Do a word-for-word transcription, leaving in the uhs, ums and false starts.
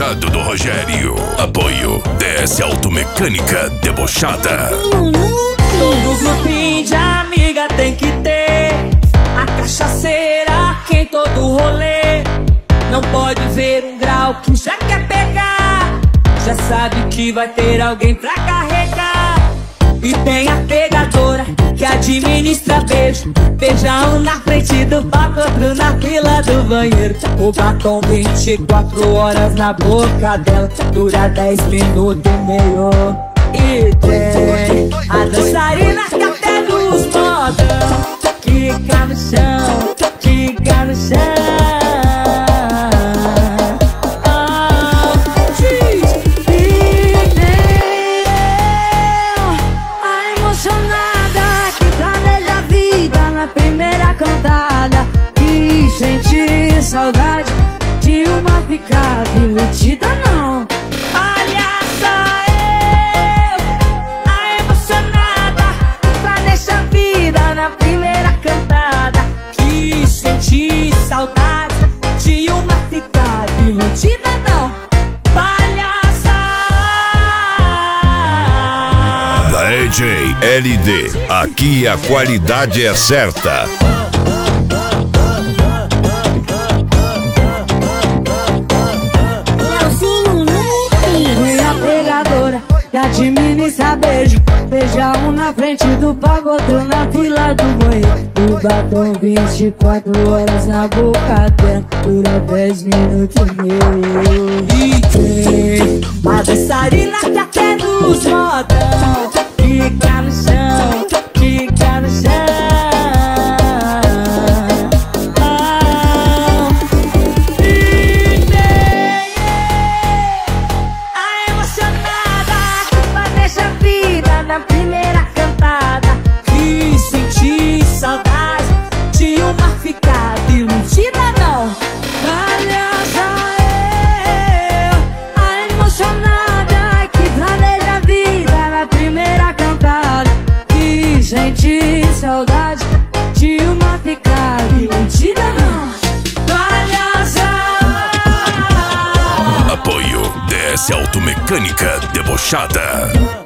debochado do Rogério. Apoio D S Automecânica Debochada. Todo grupinho de amiga tem que ter a cachaceira que em todo rolê não pode ver um grau que já quer pegar. Já sabe que vai ter alguém pra carregar. E tem a pegadora que administra beijo. Beija um na frente do palco, outro na fila do banheiro. O batom vinte e quatro horas na boca dela, dura dez minutos e meio. E tem a dançarina que até nos modão quica no chão, quica no chão. Saudade de uma picada iludida não. Olha só eu, a emocionada, planeja a vida na primeira cantada. Que senti saudade de uma picada iludida não. Palhaça Da E J L D, aqui a qualidade é certa. Que administra beijo. Beija um na frente do palco, outro na fila do banheiro. O batom vinte e quatro horas na boca dela, dura dez minutos e meio. E tem a dançarina que até nos modão quica no chão, quica no chão. Na primeira cantada, que senti saudade de uma ficada iludida não. Palhaça eu, a emocionada que planeja a vida na primeira cantada, que senti saudade de uma ficada iludida não. Palhaça. Apoio D S Automecânica Debochada.